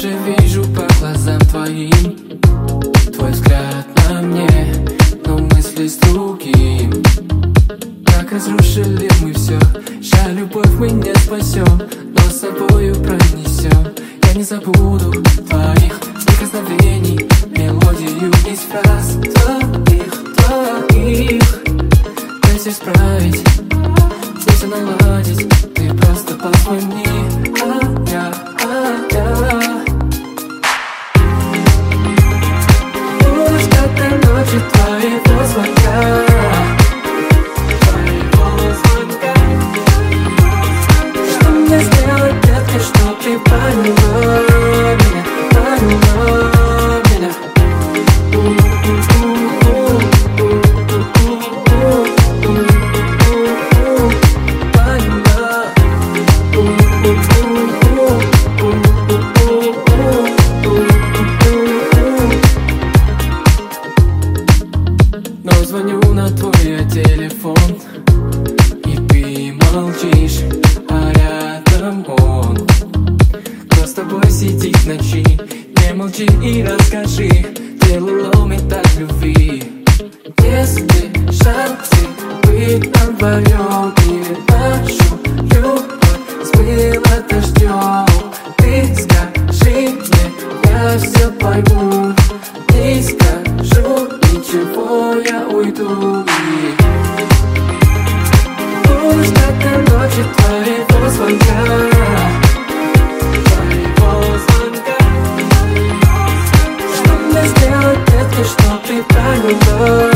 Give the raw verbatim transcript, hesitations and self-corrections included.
же вижу по глазам твоим, твой взгляд на мне, но мысли с другим. Как разрушили мы все, жаль, любовь мы не спасем, но с собою пронесем. Я не забуду твоих прикосновений, мелодию из фраз твоих, твоих. Дай все исправить, здесь все наладить, ты просто позвони, а я, а я буду ждать до ночи твоего звонка. Чтоб ты поняла меня, поняла меня. Но звоню на твой телефон, и ты молчишь, а рядом он. Кто с тобой сидит в ночи? Не молчи и расскажи, делал мы так любви. Если шансы быть вдвоем, и нашу любовь смыло дождем, ты скажи мне, я все пойму. Не скажу ничего, я уйду. Буду ждать до ночи твоего звонка. Что мне сделать, детка, чтоб ты поняла?